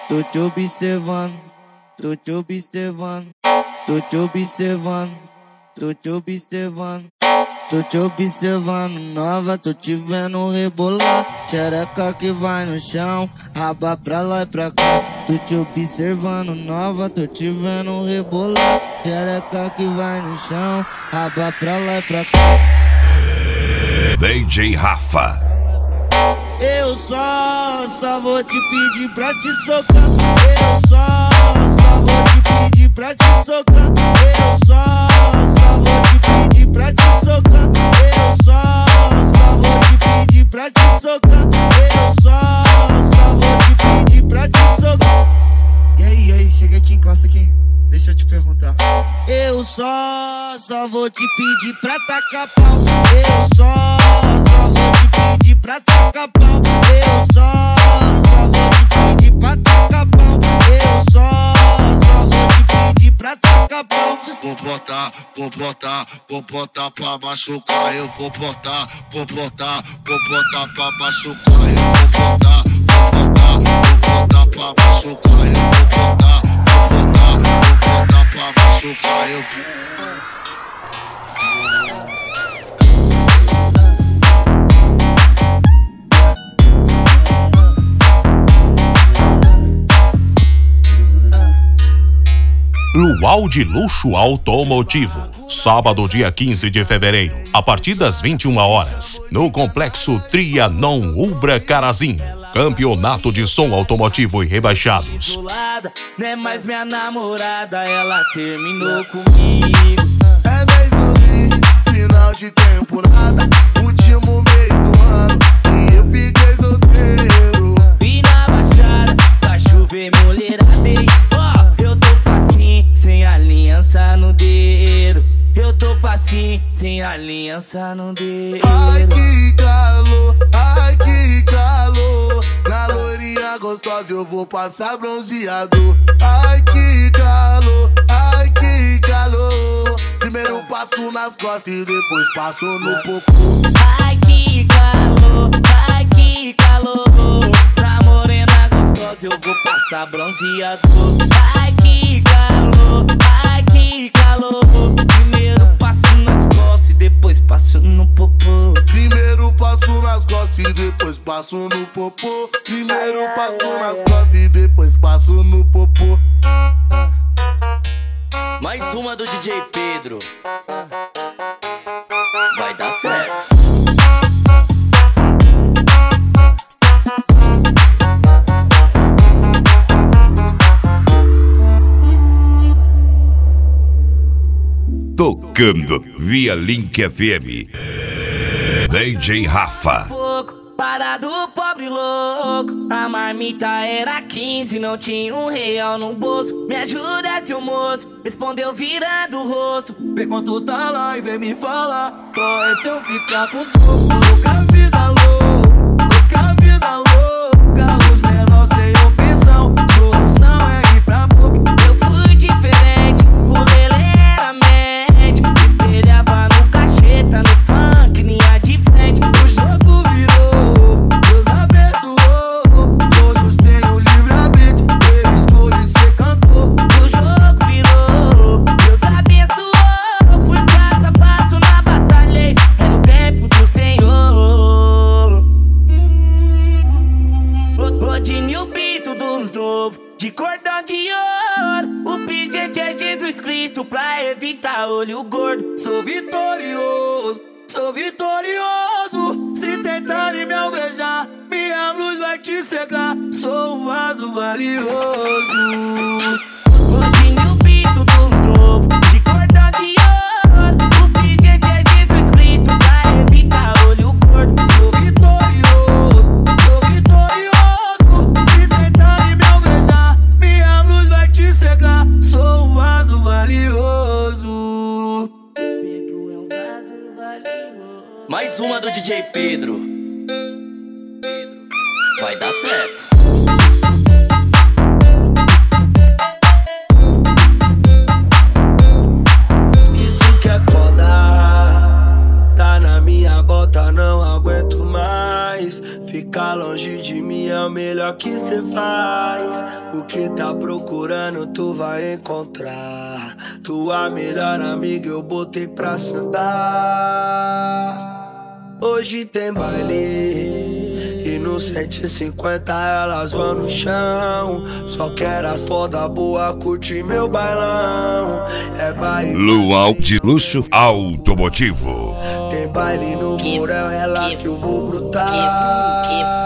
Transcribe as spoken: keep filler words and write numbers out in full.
tô te observando, tô te observando, tô te observando, tô te observando. Tô te observando nova, tô te vendo rebolar. Xereca que vai no chão, raba pra lá e pra cá. Tô te observando nova, tô te vendo rebolar. Xereca que vai no chão, raba pra lá e pra cá. D J Rafa. Eu só, só vou te pedir pra te socar. Eu só, só vou te pedir pra te socar. Eu só, só vou te pedir pra te socar. Eu só, só vou te pedir pra te socar. Eu só, só vou te pedir pra te socar. E aí, e aí, chega aqui, encosta aqui. Deixa eu te perguntar. Eu só, só vou te pedir pra tacar pau. Eu só, só vou te pedir pra tacar pau. Eu só, só vou te pedir pra tacar pau. Eu só, só vou te pedir pra tacar pau. Vou botar, vou botar, vou botar pra machucar. Eu vou botar, vou botar, vou botar pra machucar. Eu vou botar, vou botar, vou botar pra machucar. Eu vou botar, vou botar, vou botar pra machucar. Eu vou... Luau de Luxo Automotivo, sábado dia quinze de fevereiro, a partir das vinte e uma horas, no Complexo Trianon Ubra Carazinho. Campeonato de som automotivo e rebaixados. Não é mais minha namorada, ela terminou comigo. É mês do dia, final de temporada, último mês do ano, e eu fiquei solteiro. Vi na baixada, vai chover mulherada. Ó, eu tô facinho, sem aliança no dedo. Eu tô facinho, sem aliança no dedo. Ai que calor, ai que calor. Na loirinha gostosa eu vou passar bronzeado. Ai que calor, ai que calor. Primeiro passo nas costas e depois passo no popô. Ai que calor, ai que calor. Na morena gostosa eu vou passar bronzeado. Ai que calor, ai que calor. Primeiro passo nas costas e depois passo no popô. Primeiro passo nas costas e depois passo no popô. Primeiro passo nas costas e depois passo no popô. Mais uma do D J Pedro. Vai dar certo. Tocando via Link F M. D J Rafa. Parado, pobre louco. A marmita era quinze, não tinha um real no bolso. Me ajuda, seu moço, respondeu virando o rosto. Vê quanto tá lá e vem me falar. Qual é se eu ficar com tu? Louca vida louca, louca vida louca. Os menores sem opção, solução é ir pra boca. Eu fui diferente, o lelê era médio. Espelhava no cacheta, no funk, linha de frente. O jogo virou, Deus abençoou. Todos têm o livre-arbítrio, eu escolhi ser cantor. O jogo virou, Deus abençoou. Fui passo a passo na batalha, é no tempo do Senhor. Rodinho Pinto dos novos, de cordão de ouro. O pingente é Jesus Cristo pra evitar olho gordo. Sou vitorioso, sou vitorioso. Se tentarem me alvejar, minha luz vai te cegar. Sou um vaso valioso. Rodinho Pinto dos novos, de cordão de ouro. O pingente é Jesus Cristo pra evitar olho gordo. Sou vitorioso, sou vitorioso. Se tentarem me alvejar, minha luz vai te cegar. Sou um vaso valioso. Pedro é um vaso valioso. Mais uma do D J Pedro. Vai dar certo. Isso que é foda. Tá na minha bota, não aguento mais. Ficar longe de mim é o melhor que cê faz. O que tá procurando tu vai encontrar. Tua melhor amiga eu botei pra sentar. Hoje tem baile e no cento e cinquenta elas vão no chão. Só quero as foda boa, curte meu bailão. É baile Luau de Luxo Automotivo. Tem baile no Morel, ela que eu vou brutar.